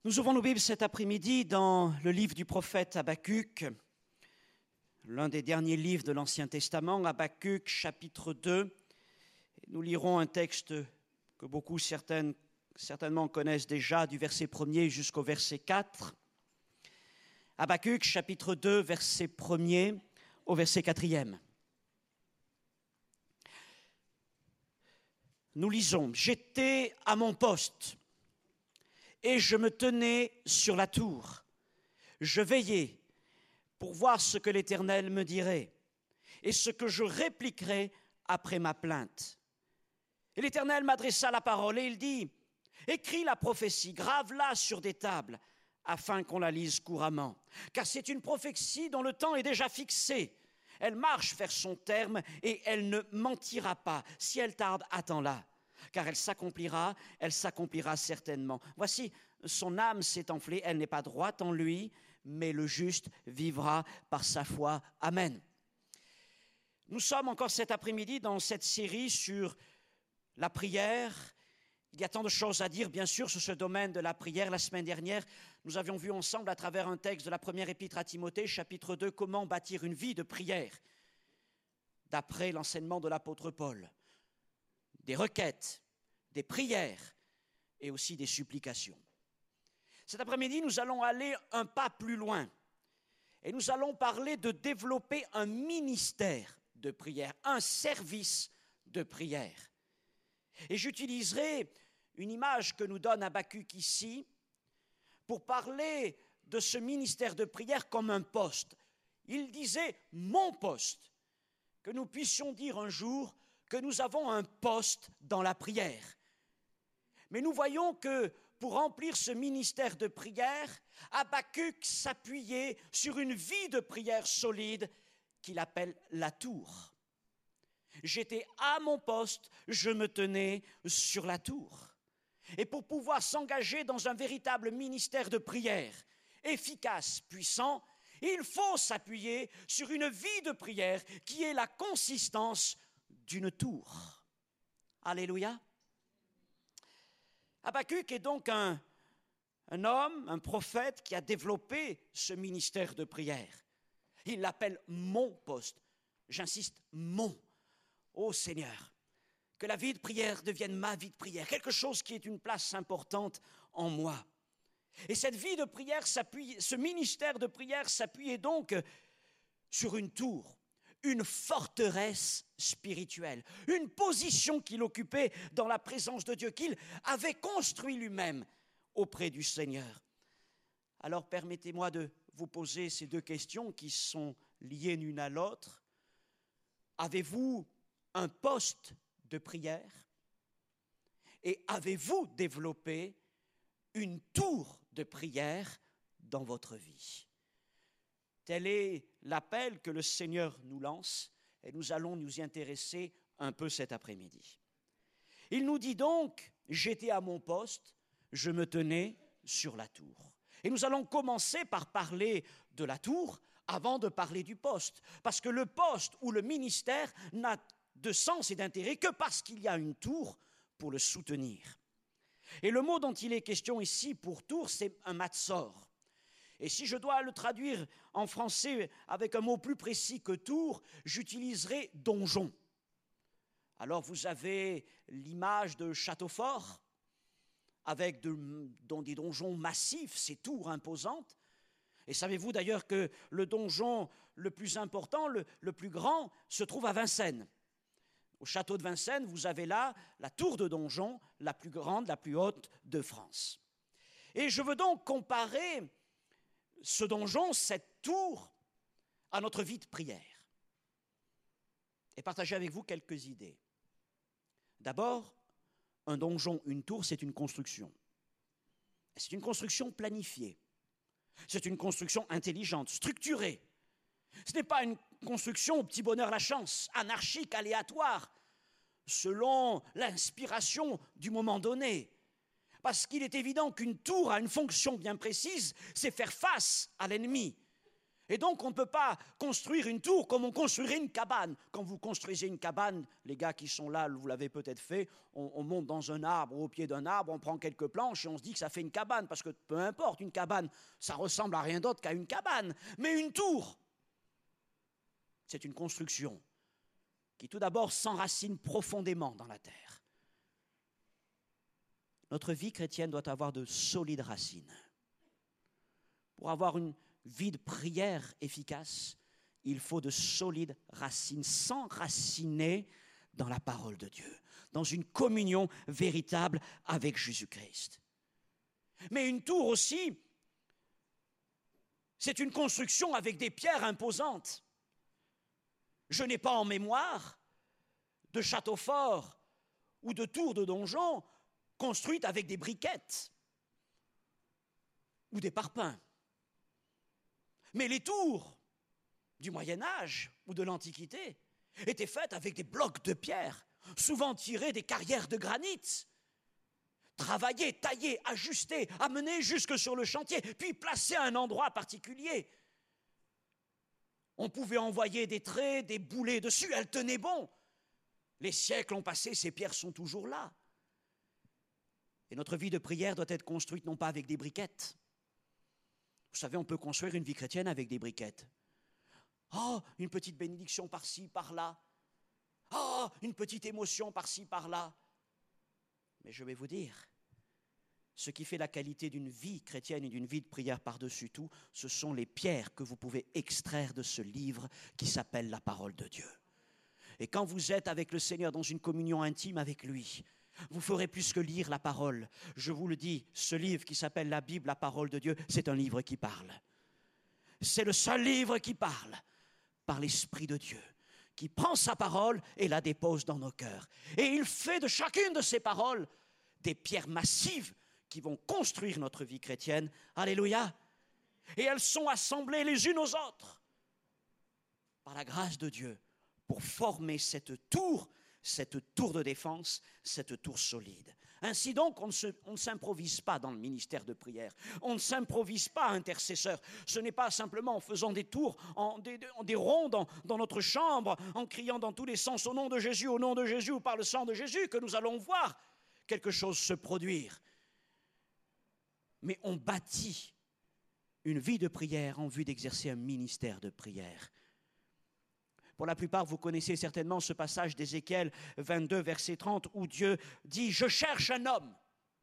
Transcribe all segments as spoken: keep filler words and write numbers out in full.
Nous ouvrons nos Bibles cet après-midi dans le livre du prophète Habakkuk, l'un des derniers livres de l'Ancien Testament, Habakkuk chapitre deux. Nous lirons un texte que beaucoup certaines, certainement connaissent déjà, du verset premier jusqu'au verset quatre. Habakkuk chapitre deux, verset premier au verset quatrième. Nous lisons « J'étais à mon poste ». Et je me tenais sur la tour. Je veillais pour voir ce que l'Éternel me dirait et ce que je répliquerais après ma plainte. Et l'Éternel m'adressa la parole et il dit, « Écris la prophétie, grave-la sur des tables, afin qu'on la lise couramment. Car c'est une prophétie dont le temps est déjà fixé. Elle marche vers son terme et elle ne mentira pas. Si elle tarde, attends-la. Car elle s'accomplira, elle s'accomplira certainement. Voici, son âme s'est enflée, elle n'est pas droite en lui, mais le juste vivra par sa foi. Amen. » Nous sommes encore cet après-midi dans cette série sur la prière. Il y a tant de choses à dire, bien sûr, sur ce domaine de la prière. La semaine dernière, nous avions vu ensemble, à travers un texte de la première épître à Timothée, chapitre deux, comment bâtir une vie de prière, d'après l'enseignement de l'apôtre Paul. Des requêtes, des prières et aussi des supplications. Cet après-midi, nous allons aller un pas plus loin et nous allons parler de développer un ministère de prière, un service de prière. Et j'utiliserai une image que nous donne Habakkuk ici pour parler de ce ministère de prière comme un poste. Il disait « mon poste », que nous puissions dire un jour que nous avons un poste dans la prière. Mais nous voyons que pour remplir ce ministère de prière, Habakkuk s'appuyait sur une vie de prière solide qu'il appelle la tour. J'étais à mon poste, je me tenais sur la tour. Et pour pouvoir s'engager dans un véritable ministère de prière, efficace, puissant, il faut s'appuyer sur une vie de prière qui est la consistance d'une tour. Alléluia. Habakkuk est donc un, un homme, un prophète qui a développé ce ministère de prière. Il l'appelle mon poste. J'insiste, mon. Ô Seigneur, que la vie de prière devienne ma vie de prière, quelque chose qui est une place importante en moi. Et cette vie de prière s'appuie, ce ministère de prière s'appuyait donc sur une tour, une forteresse spirituelle, une position qu'il occupait dans la présence de Dieu, qu'il avait construit lui-même auprès du Seigneur. Alors permettez-moi de vous poser ces deux questions qui sont liées l'une à l'autre. Avez-vous un poste de prière? Et avez-vous développé une tour de prière dans votre vie? Tel est l'appel que le Seigneur nous lance et nous allons nous y intéresser un peu cet après-midi. Il nous dit donc, j'étais à mon poste, je me tenais sur la tour. Et nous allons commencer par parler de la tour avant de parler du poste. Parce que le poste ou le ministère n'a de sens et d'intérêt que parce qu'il y a une tour pour le soutenir. Et le mot dont il est question ici pour tour, c'est un matsor. Et si je dois le traduire en français avec un mot plus précis que tour, j'utiliserai donjon. Alors vous avez l'image de château fort, avec de, dans des donjons massifs, ces tours imposantes. Et savez-vous d'ailleurs que le donjon le plus important, le, le plus grand, se trouve à Vincennes. Au château de Vincennes, vous avez là la tour de donjon, la plus grande, la plus haute de France. Et je veux donc comparer ce donjon, cette tour, à notre vie de prière. Et partager avec vous quelques idées. D'abord, un donjon, une tour, c'est une construction. C'est une construction planifiée. C'est une construction intelligente, structurée. Ce n'est pas une construction au petit bonheur la chance, anarchique, aléatoire, selon l'inspiration du moment donné. Parce qu'il est évident qu'une tour a une fonction bien précise, c'est faire face à l'ennemi. Et donc, on ne peut pas construire une tour comme on construirait une cabane. Quand vous construisez une cabane, les gars qui sont là, vous l'avez peut-être fait, on, on monte dans un arbre ou au pied d'un arbre, on prend quelques planches et on se dit que ça fait une cabane. Parce que peu importe, une cabane, ça ressemble à rien d'autre qu'à une cabane. Mais une tour, c'est une construction qui tout d'abord s'enracine profondément dans la terre. Notre vie chrétienne doit avoir de solides racines. Pour avoir une vie de prière efficace, il faut de solides racines, s'enraciner dans la parole de Dieu, dans une communion véritable avec Jésus-Christ. Mais une tour aussi, c'est une construction avec des pierres imposantes. Je n'ai pas en mémoire de châteaux forts ou de tours de donjons construites avec des briquettes ou des parpaings. Mais les tours du Moyen-Âge ou de l'Antiquité étaient faites avec des blocs de pierre, souvent tirés des carrières de granit, travaillés, taillés, ajustés, amenés jusque sur le chantier, puis placés à un endroit particulier. On pouvait envoyer des traits, des boulets dessus, elles tenaient bon. Les siècles ont passé, ces pierres sont toujours là. Et notre vie de prière doit être construite non pas avec des briquettes. Vous savez, on peut construire une vie chrétienne avec des briquettes. Oh, une petite bénédiction par-ci, par-là. Oh, une petite émotion par-ci, par-là. Mais je vais vous dire, ce qui fait la qualité d'une vie chrétienne et d'une vie de prière par-dessus tout, ce sont les pierres que vous pouvez extraire de ce livre qui s'appelle la parole de Dieu. Et quand vous êtes avec le Seigneur dans une communion intime avec lui, vous ferez plus que lire la parole. Je vous le dis, ce livre qui s'appelle la Bible, la parole de Dieu, c'est un livre qui parle. C'est le seul livre qui parle par l'Esprit de Dieu, qui prend sa parole et la dépose dans nos cœurs. Et il fait de chacune de ces paroles des pierres massives qui vont construire notre vie chrétienne. Alléluia. Et elles sont assemblées les unes aux autres par la grâce de Dieu pour former cette tour, cette tour de défense, cette tour solide. Ainsi donc, on ne, se, on ne s'improvise pas dans le ministère de prière. On ne s'improvise pas intercesseur. Ce n'est pas simplement en faisant des tours, en des, en des ronds dans, dans notre chambre, en criant dans tous les sens au nom de Jésus, au nom de Jésus ou par le sang de Jésus que nous allons voir quelque chose se produire. Mais on bâtit une vie de prière en vue d'exercer un ministère de prière. Pour la plupart, vous connaissez certainement ce passage d'Ézéchiel vingt-deux, verset trente, où Dieu dit « Je cherche un homme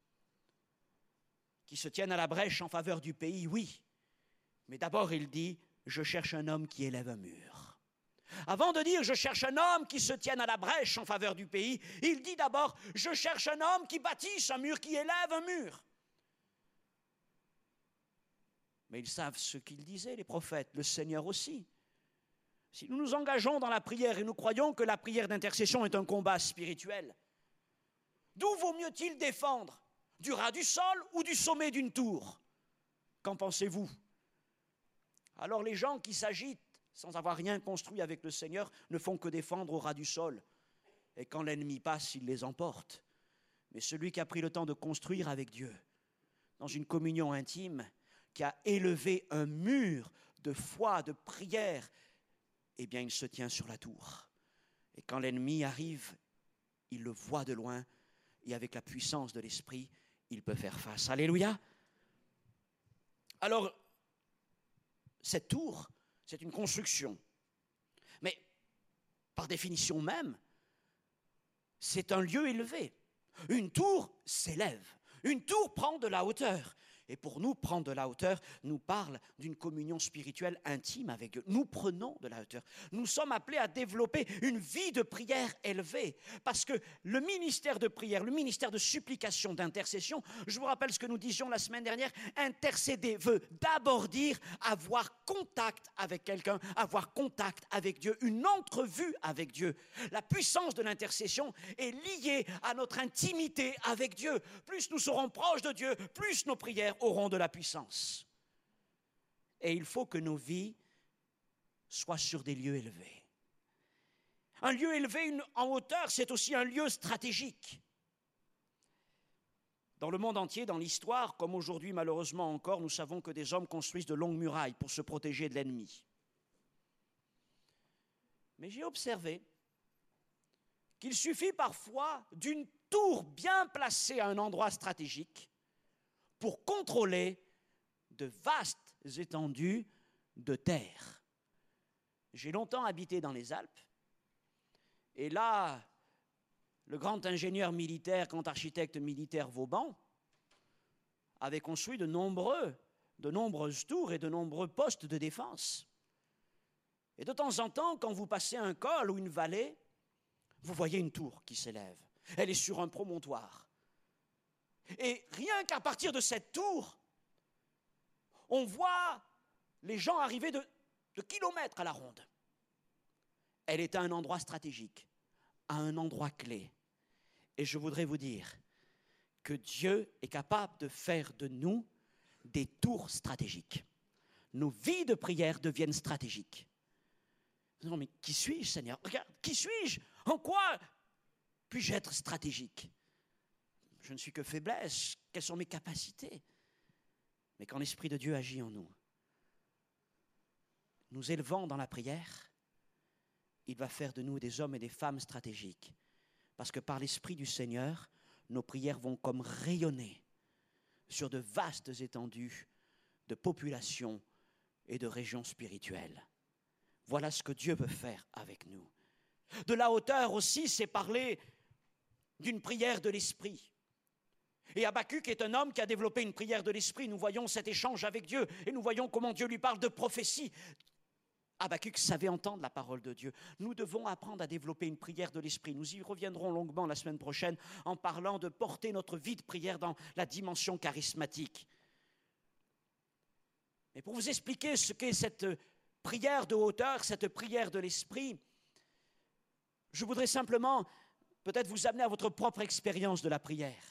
qui se tienne à la brèche en faveur du pays, oui. Mais d'abord, il dit « Je cherche un homme qui élève un mur. » Avant de dire « Je cherche un homme qui se tienne à la brèche en faveur du pays », il dit d'abord « Je cherche un homme qui bâtisse un mur, qui élève un mur. » Mais ils savent ce qu'ils disaient, les prophètes, le Seigneur aussi. Si nous nous engageons dans la prière et nous croyons que la prière d'intercession est un combat spirituel, d'où vaut mieux-il défendre? Du ras du sol ou du sommet d'une tour? Qu'en pensez-vous? Alors les gens qui s'agitent sans avoir rien construit avec le Seigneur ne font que défendre au ras du sol. Et quand l'ennemi passe, il les emporte. Mais celui qui a pris le temps de construire avec Dieu, dans une communion intime, qui a élevé un mur de foi, de prière, eh bien, il se tient sur la tour. Et quand l'ennemi arrive, il le voit de loin, et avec la puissance de l'Esprit, il peut faire face. Alléluia! Alors, cette tour, c'est une construction. Mais, par définition même, c'est un lieu élevé. Une tour s'élève. Une tour prend de la hauteur. Et pour nous, prendre de la hauteur nous parle d'une communion spirituelle intime avec Dieu. Nous prenons de la hauteur. Nous sommes appelés à développer une vie de prière élevée. Parce que le ministère de prière, le ministère de supplication, d'intercession, je vous rappelle ce que nous disions la semaine dernière, intercéder veut d'abord dire avoir contact avec quelqu'un, avoir contact avec Dieu, une entrevue avec Dieu. La puissance de l'intercession est liée à notre intimité avec Dieu. Plus nous serons proches de Dieu, plus nos prières auront de la puissance. Et il faut que nos vies soient sur des lieux élevés. Un lieu élevé en hauteur, c'est aussi un lieu stratégique. Dans le monde entier, dans l'histoire, comme aujourd'hui malheureusement encore, nous savons que des hommes construisent de longues murailles pour se protéger de l'ennemi. Mais j'ai observé qu'il suffit parfois d'une tour bien placée à un endroit stratégique pour contrôler de vastes étendues de terre. J'ai longtemps habité dans les Alpes, et là, le grand ingénieur militaire, grand architecte militaire Vauban avait construit de nombreux, de nombreuses tours et de nombreux postes de défense. Et de temps en temps, quand vous passez un col ou une vallée, vous voyez une tour qui s'élève. Elle est sur un promontoire. Et rien qu'à partir de cette tour, on voit les gens arriver de, de kilomètres à la ronde. Elle est à un endroit stratégique, à un endroit clé. Et je voudrais vous dire que Dieu est capable de faire de nous des tours stratégiques. Nos vies de prière deviennent stratégiques. Non, mais qui suis-je, Seigneur? Regarde, qui suis-je? En quoi puis-je être stratégique? Je ne suis que faiblesse. Quelles sont mes capacités? Mais quand l'Esprit de Dieu agit en nous, nous élevons dans la prière, il va faire de nous des hommes et des femmes stratégiques. Parce que par l'Esprit du Seigneur, nos prières vont comme rayonner sur de vastes étendues de populations et de régions spirituelles. Voilà ce que Dieu veut faire avec nous. De la hauteur aussi, c'est parler d'une prière de l'Esprit. Et Habakkuk est un homme qui a développé une prière de l'Esprit. Nous voyons cet échange avec Dieu et nous voyons comment Dieu lui parle de prophétie. Habakkuk savait entendre la parole de Dieu. Nous devons apprendre à développer une prière de l'Esprit. Nous y reviendrons longuement la semaine prochaine en parlant de porter notre vie de prière dans la dimension charismatique. Mais pour vous expliquer ce qu'est cette prière de hauteur, cette prière de l'Esprit, je voudrais simplement peut-être vous amener à votre propre expérience de la prière.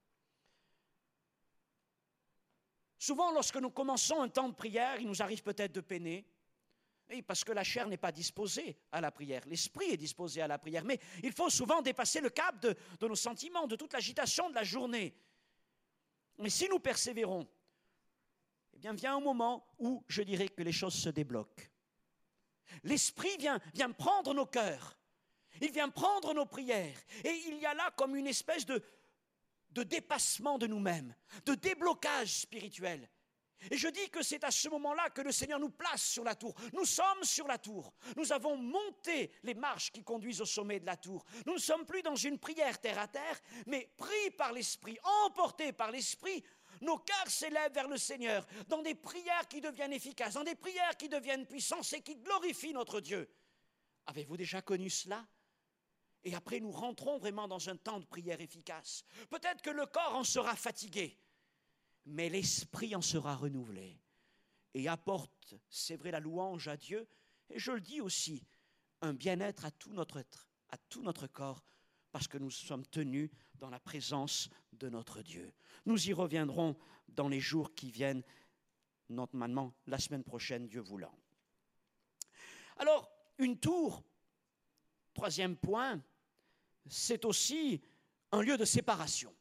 Souvent, lorsque nous commençons un temps de prière, il nous arrive peut-être de peiner, oui, parce que la chair n'est pas disposée à la prière. L'esprit est disposé à la prière, mais il faut souvent dépasser le cap de, de nos sentiments, de toute l'agitation de la journée. Mais si nous persévérons, eh bien, vient un moment où je dirais que les choses se débloquent. L'Esprit vient, vient prendre nos cœurs, il vient prendre nos prières, et il y a là comme une espèce de, de dépassement de nous-mêmes, de déblocage spirituel. Et je dis que c'est à ce moment-là que le Seigneur nous place sur la tour. Nous sommes sur la tour. Nous avons monté les marches qui conduisent au sommet de la tour. Nous ne sommes plus dans une prière terre à terre, mais pris par l'Esprit, emportés par l'Esprit, nos cœurs s'élèvent vers le Seigneur dans des prières qui deviennent efficaces, dans des prières qui deviennent puissantes et qui glorifient notre Dieu. Avez-vous déjà connu cela? Et après, nous rentrons vraiment dans un temps de prière efficace. Peut-être que le corps en sera fatigué, mais l'esprit en sera renouvelé et apporte, c'est vrai, la louange à Dieu, et je le dis aussi, un bien-être à tout notre être, à tout notre corps, parce que nous sommes tenus dans la présence de notre Dieu. Nous y reviendrons dans les jours qui viennent, normalement la semaine prochaine, Dieu voulant. Alors, une tour, troisième point, c'est aussi un lieu de séparation.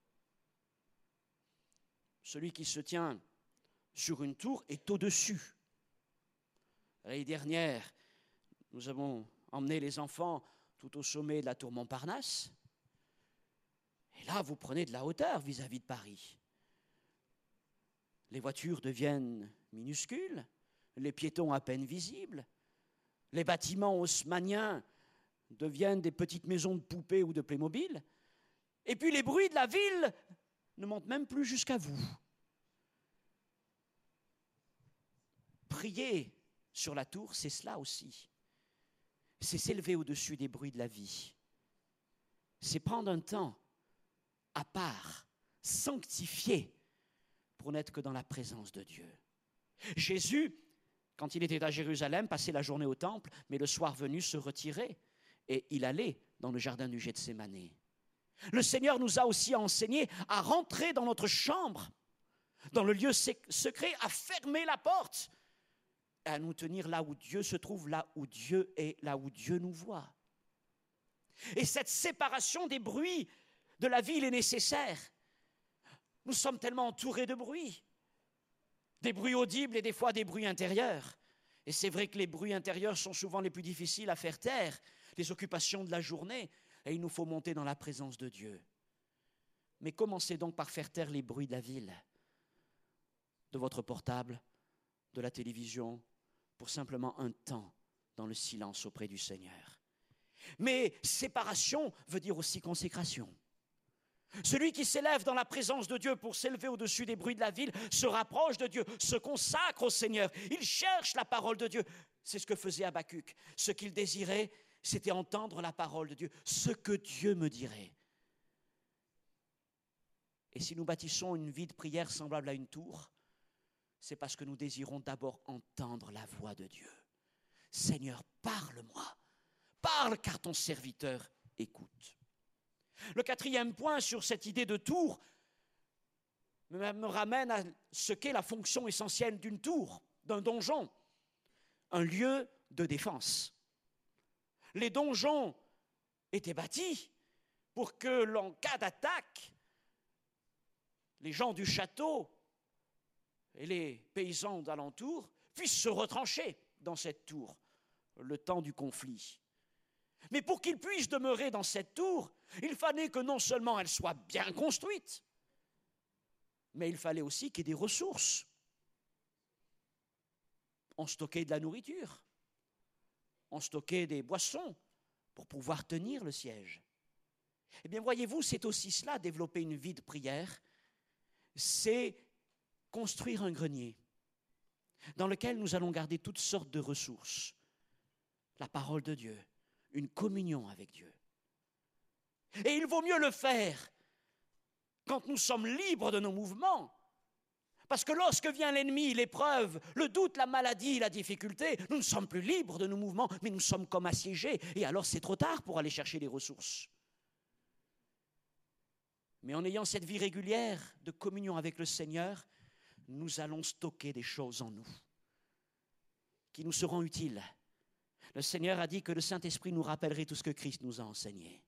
Celui qui se tient sur une tour est au-dessus. L'année dernière, nous avons emmené les enfants tout au sommet de la tour Montparnasse. Et là, vous prenez de la hauteur vis-à-vis de Paris. Les voitures deviennent minuscules, les piétons à peine visibles, les bâtiments haussmanniens deviennent des petites maisons de poupées ou de Playmobil, et puis les bruits de la ville ne montent même plus jusqu'à vous. Prier sur la tour, c'est cela aussi. C'est s'élever au-dessus des bruits de la vie. C'est prendre un temps à part, sanctifié, pour n'être que dans la présence de Dieu. Jésus, quand il était à Jérusalem, passait la journée au temple, mais le soir venu se retirait et il allait dans le jardin du Gethsémanée. Le Seigneur nous a aussi enseigné à rentrer dans notre chambre, dans le lieu secret, à fermer la porte, à nous tenir là où Dieu se trouve, là où Dieu est, là où Dieu nous voit. Et cette séparation des bruits de la ville est nécessaire. Nous sommes tellement entourés de bruit. Des bruits audibles et des fois des bruits intérieurs. Et c'est vrai que les bruits intérieurs sont souvent les plus difficiles à faire taire, les occupations de la journée, et il nous faut monter dans la présence de Dieu. Mais commencez donc par faire taire les bruits de la ville, de votre portable, de la télévision, pour simplement un temps dans le silence auprès du Seigneur. Mais séparation veut dire aussi consécration. Celui qui s'élève dans la présence de Dieu pour s'élever au-dessus des bruits de la ville se rapproche de Dieu, se consacre au Seigneur. Il cherche la parole de Dieu. C'est ce que faisait Habacuc. Ce qu'il désirait, c'était entendre la parole de Dieu, ce que Dieu me dirait. Et si nous bâtissons une vie de prière semblable à une tour, c'est parce que nous désirons d'abord entendre la voix de Dieu. Seigneur, parle-moi. Parle car ton serviteur écoute. Le quatrième point sur cette idée de tour me ramène à ce qu'est la fonction essentielle d'une tour, d'un donjon, un lieu de défense. Les donjons étaient bâtis pour que, en cas d'attaque, les gens du château et les paysans d'alentour puissent se retrancher dans cette tour le temps du conflit. Mais pour qu'ils puissent demeurer dans cette tour, il fallait que non seulement elle soit bien construite, mais il fallait aussi qu'il y ait des ressources. On stockait de la nourriture, on stockait des boissons pour pouvoir tenir le siège. Eh bien, voyez-vous, c'est aussi cela, développer une vie de prière, c'est construire un grenier dans lequel nous allons garder toutes sortes de ressources. La parole de Dieu, une communion avec Dieu. Et il vaut mieux le faire quand nous sommes libres de nos mouvements. Parce que lorsque vient l'ennemi, l'épreuve, le doute, la maladie, la difficulté, nous ne sommes plus libres de nos mouvements, mais nous sommes comme assiégés. Et alors c'est trop tard pour aller chercher les ressources. Mais en ayant cette vie régulière de communion avec le Seigneur, nous allons stocker des choses en nous qui nous seront utiles. Le Seigneur a dit que le Saint-Esprit nous rappellerait tout ce que Christ nous a enseigné.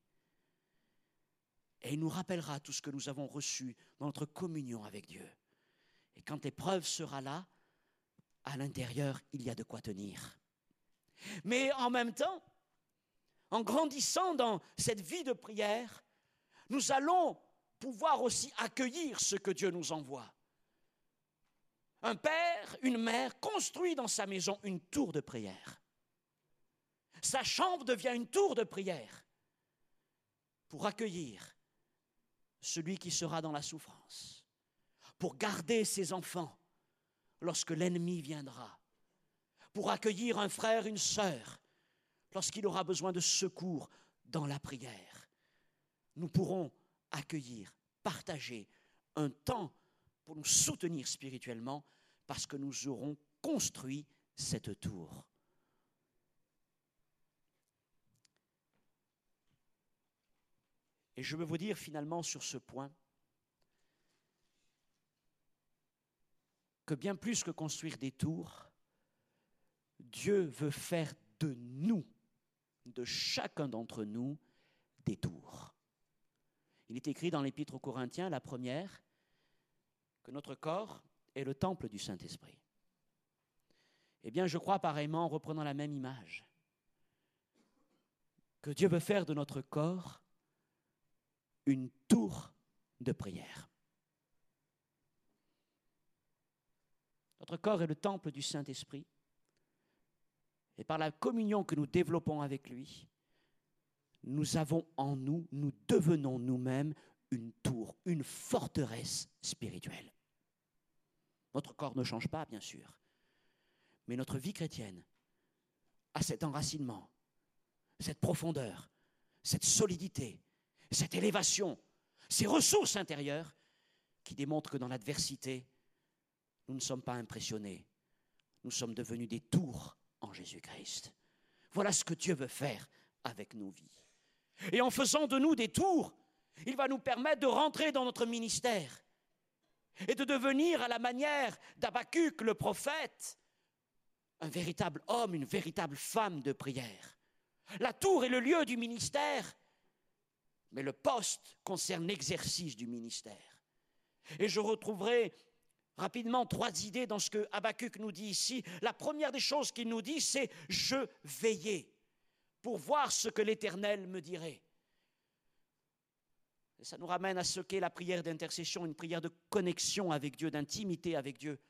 Et il nous rappellera tout ce que nous avons reçu dans notre communion avec Dieu. Et quand l'épreuve sera là, à l'intérieur, il y a de quoi tenir. Mais en même temps, en grandissant dans cette vie de prière, nous allons pouvoir aussi accueillir ce que Dieu nous envoie. Un père, une mère construit dans sa maison une tour de prière. Sa chambre devient une tour de prière pour accueillir celui qui sera dans la souffrance, pour garder ses enfants lorsque l'ennemi viendra, pour accueillir un frère, une sœur lorsqu'il aura besoin de secours dans la prière. Nous pourrons accueillir, partager un temps pour nous soutenir spirituellement parce que nous aurons construit cette tour. Et je veux vous dire finalement sur ce point que bien plus que construire des tours, Dieu veut faire de nous, de chacun d'entre nous, des tours. Il est écrit dans l'Épître aux Corinthiens, la première, que notre corps est le temple du Saint-Esprit. Eh bien, je crois pareillement, en reprenant la même image, que Dieu veut faire de notre corps une tour de prière. Notre corps est le temple du Saint-Esprit. Et par la communion que nous développons avec lui, nous avons en nous, nous devenons nous-mêmes une tour, une forteresse spirituelle. Notre corps ne change pas, bien sûr, mais notre vie chrétienne a cet enracinement, cette profondeur, cette solidité, cette élévation, ces ressources intérieures qui démontrent que dans l'adversité, nous ne sommes pas impressionnés. Nous sommes devenus des tours en Jésus-Christ. Voilà ce que Dieu veut faire avec nos vies. Et en faisant de nous des tours, il va nous permettre de rentrer dans notre ministère et de devenir à la manière d'Habacuc, le prophète, un véritable homme, une véritable femme de prière. La tour est le lieu du ministère, mais le poste concerne l'exercice du ministère. Et je retrouverai rapidement trois idées dans ce que Habakkuk nous dit ici. La première des choses qu'il nous dit, c'est « je veillais pour voir ce que l'Éternel me dirait ». Et ça nous ramène à ce qu'est la prière d'intercession, une prière de connexion avec Dieu, d'intimité avec Dieu.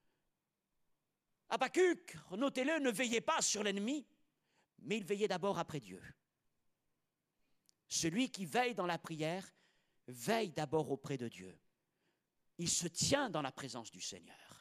Habakkuk, notez-le, ne veillait pas sur l'ennemi, mais il veillait d'abord après Dieu. Celui qui veille dans la prière, veille d'abord auprès de Dieu. Il se tient dans la présence du Seigneur.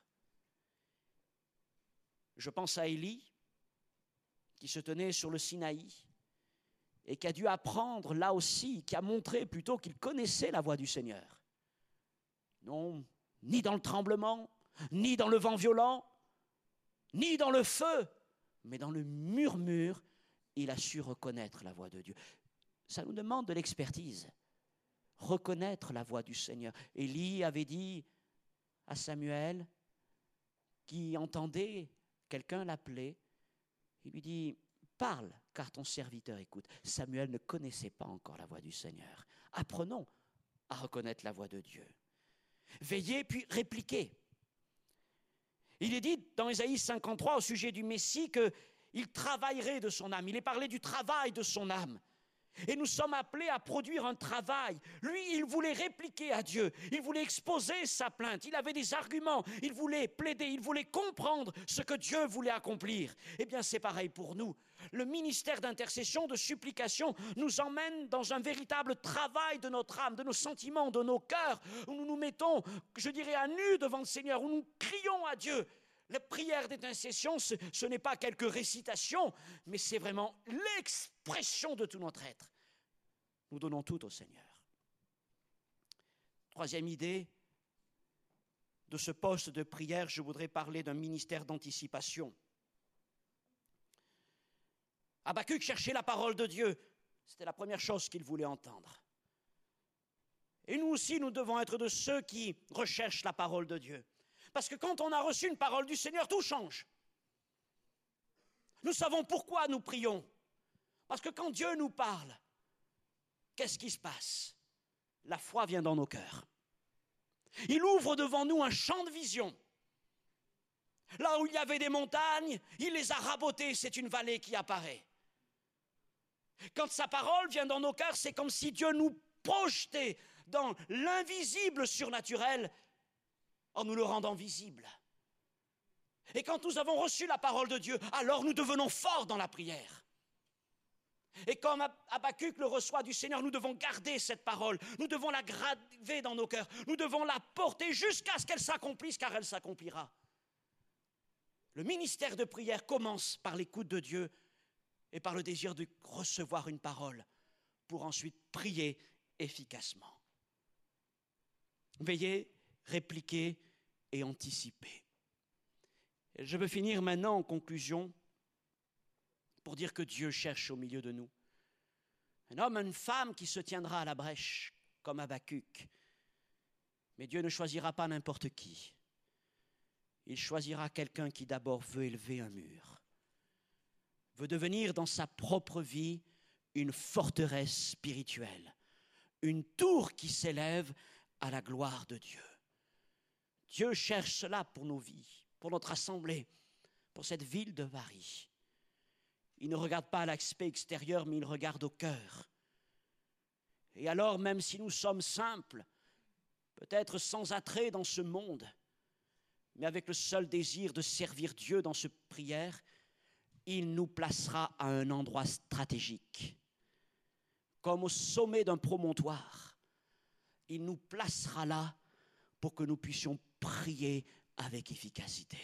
Je pense à Élie, qui se tenait sur le Sinaï, et qui a dû apprendre là aussi, qui a montré plutôt qu'il connaissait la voix du Seigneur. Non, ni dans le tremblement, ni dans le vent violent, ni dans le feu, mais dans le murmure, il a su reconnaître la voix de Dieu. Ça nous demande de l'expertise, reconnaître la voix du Seigneur. Élie avait dit à Samuel, qui entendait quelqu'un l'appeler, il lui dit « Parle, car ton serviteur écoute ». Samuel ne connaissait pas encore la voix du Seigneur. Apprenons à reconnaître la voix de Dieu. Veillez puis répliquez. Il est dit dans Ésaïe cinquante-trois au sujet du Messie qu'il travaillerait de son âme. Il est parlé du travail de son âme. Et nous sommes appelés à produire un travail. Lui, il voulait répliquer à Dieu. Il voulait exposer sa plainte. Il avait des arguments. Il voulait plaider. Il voulait comprendre ce que Dieu voulait accomplir. Eh bien, c'est pareil pour nous. Le ministère d'intercession, de supplication, nous emmène dans un véritable travail de notre âme, de nos sentiments, de nos cœurs, où nous nous mettons, je dirais, à nu devant le Seigneur, où nous crions à Dieu. La prière d'intercession, ce, ce n'est pas quelques récitations, mais c'est vraiment l'expression de tout notre être. Nous donnons tout au Seigneur. Troisième idée, de ce poste de prière, je voudrais parler d'un ministère d'anticipation. Habakkuk cherchait la parole de Dieu. C'était la première chose qu'il voulait entendre. Et nous aussi, nous devons être de ceux qui recherchent la parole de Dieu. Parce que quand on a reçu une parole du Seigneur, tout change. Nous savons pourquoi nous prions. Parce que quand Dieu nous parle, qu'est-ce qui se passe? La foi vient dans nos cœurs. Il ouvre devant nous un champ de vision. Là où il y avait des montagnes, il les a rabotées, c'est une vallée qui apparaît. Quand sa parole vient dans nos cœurs, c'est comme si Dieu nous projetait dans l'invisible surnaturel en nous le rendant visible. Et quand nous avons reçu la parole de Dieu, alors nous devenons forts dans la prière. Et comme Habakkuk le reçoit du Seigneur, nous devons garder cette parole, nous devons la graver dans nos cœurs, nous devons la porter jusqu'à ce qu'elle s'accomplisse, car elle s'accomplira. Le ministère de prière commence par l'écoute de Dieu et par le désir de recevoir une parole pour ensuite prier efficacement. Veillez, répliquez et anticipez. Je veux finir maintenant en conclusion pour dire que Dieu cherche au milieu de nous un homme, une femme qui se tiendra à la brèche comme Habakkuk. Mais Dieu ne choisira pas n'importe qui. Il choisira quelqu'un qui d'abord veut élever un mur, veut devenir dans sa propre vie une forteresse spirituelle, une tour qui s'élève à la gloire de Dieu. Dieu cherche cela pour nos vies, pour notre assemblée, pour cette ville de Paris. Il ne regarde pas l'aspect extérieur, mais il regarde au cœur. Et alors, même si nous sommes simples, peut-être sans attrait dans ce monde, mais avec le seul désir de servir Dieu dans cette prière, il nous placera à un endroit stratégique, comme au sommet d'un promontoire. Il nous placera là pour que nous puissions prier avec efficacité.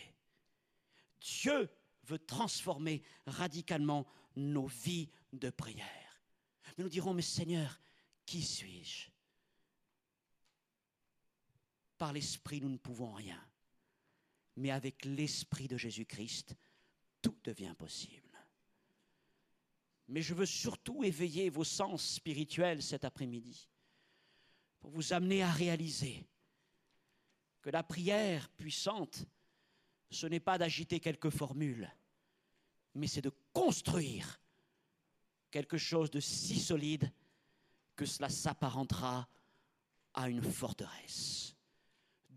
Dieu veut transformer radicalement nos vies de prière. Mais nous dirons, mais Seigneur, qui suis-je? Par l'Esprit, nous ne pouvons rien. Mais avec l'Esprit de Jésus-Christ, tout devient possible. Mais je veux surtout éveiller vos sens spirituels cet après-midi pour vous amener à réaliser que la prière puissante, ce n'est pas d'agiter quelques formules, mais c'est de construire quelque chose de si solide que cela s'apparentera à une forteresse.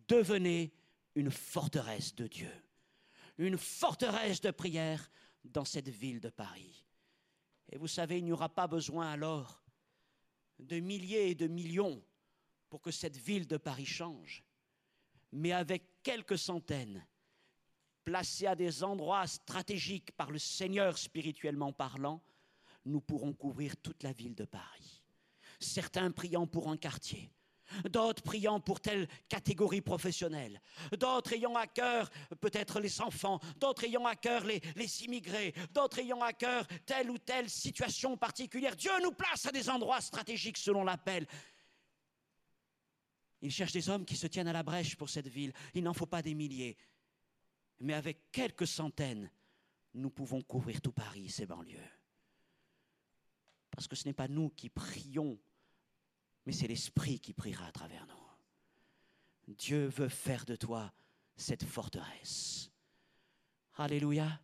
devenez une forteresse de Dieu, une forteresse de prière dans cette ville de Paris. Et vous savez, il n'y aura pas besoin alors de milliers et de millions pour que cette ville de Paris change. Mais avec quelques centaines, placés à des endroits stratégiques par le Seigneur spirituellement parlant, nous pourrons couvrir toute la ville de Paris. Certains priant pour un quartier, d'autres priant pour telle catégorie professionnelle, d'autres ayant à cœur peut-être les enfants, d'autres ayant à cœur les, les immigrés, d'autres ayant à cœur telle ou telle situation particulière. Dieu nous place à des endroits stratégiques selon l'appel. Il cherche des hommes qui se tiennent à la brèche pour cette ville. Il n'en faut pas des milliers. Mais avec quelques centaines, nous pouvons couvrir tout Paris, ses banlieues. Parce que ce n'est pas nous qui prions, mais c'est l'Esprit qui priera à travers nous. Dieu veut faire de toi cette forteresse. Alléluia.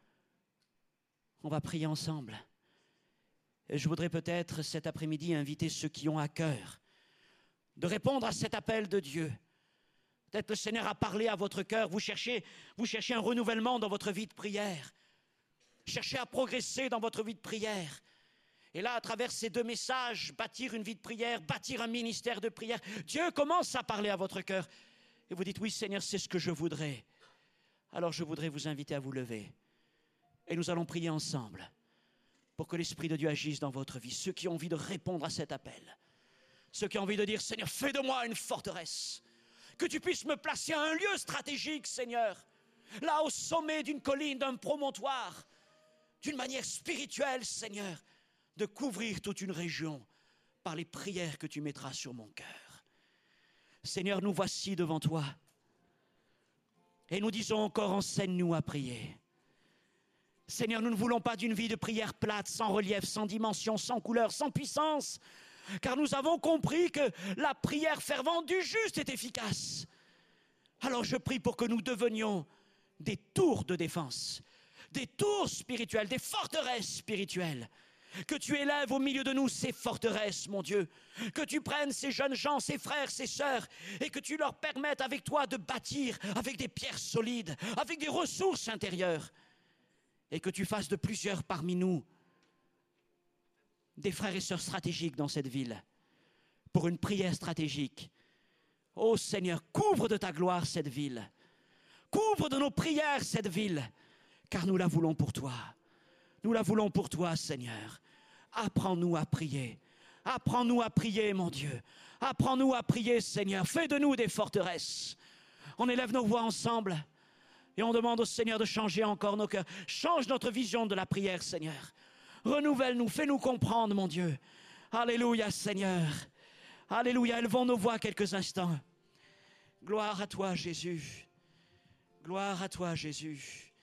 On va prier ensemble. Et je voudrais peut-être cet après-midi inviter ceux qui ont à cœur de répondre à cet appel de Dieu. Peut-être le Seigneur a parlé à votre cœur. Vous cherchez, vous cherchez un renouvellement dans votre vie de prière. Cherchez à progresser dans votre vie de prière. Et là, à travers ces deux messages, bâtir une vie de prière, bâtir un ministère de prière, Dieu commence à parler à votre cœur. Et vous dites, oui Seigneur, c'est ce que je voudrais. Alors je voudrais vous inviter à vous lever. Et nous allons prier ensemble pour que l'Esprit de Dieu agisse dans votre vie. Ceux qui ont envie de répondre à cet appel. Ceux qui ont envie de dire, Seigneur, fais de moi une forteresse. Que tu puisses me placer à un lieu stratégique, Seigneur. Là, au sommet d'une colline, d'un promontoire. D'une manière spirituelle, Seigneur. De couvrir toute une région par les prières que tu mettras sur mon cœur. Seigneur, nous voici devant toi. Et nous disons encore, enseigne-nous à prier. Seigneur, nous ne voulons pas d'une vie de prière plate, sans relief, sans dimension, sans couleur, sans puissance. Car nous avons compris que la prière fervente du juste est efficace. Alors je prie pour que nous devenions des tours de défense, des tours spirituelles, des forteresses spirituelles. Que tu élèves au milieu de nous ces forteresses, mon Dieu. Que tu prennes ces jeunes gens, ces frères, ces sœurs, et que tu leur permettes avec toi de bâtir avec des pierres solides, avec des ressources intérieures. Et que tu fasses de plusieurs parmi nous des frères et sœurs stratégiques dans cette ville, pour une prière stratégique. Ô Seigneur, couvre de ta gloire cette ville. Couvre de nos prières cette ville, car nous la voulons pour toi. Nous la voulons pour toi, Seigneur. Apprends-nous à prier. Apprends-nous à prier, mon Dieu. Apprends-nous à prier, Seigneur. Fais de nous des forteresses. On élève nos voix ensemble et on demande au Seigneur de changer encore nos cœurs. Change notre vision de la prière, Seigneur. Renouvelle-nous, fais-nous comprendre, mon Dieu. Alléluia, Seigneur. Alléluia, élevons nos voix quelques instants. Gloire à toi, Jésus. Gloire à toi, Jésus.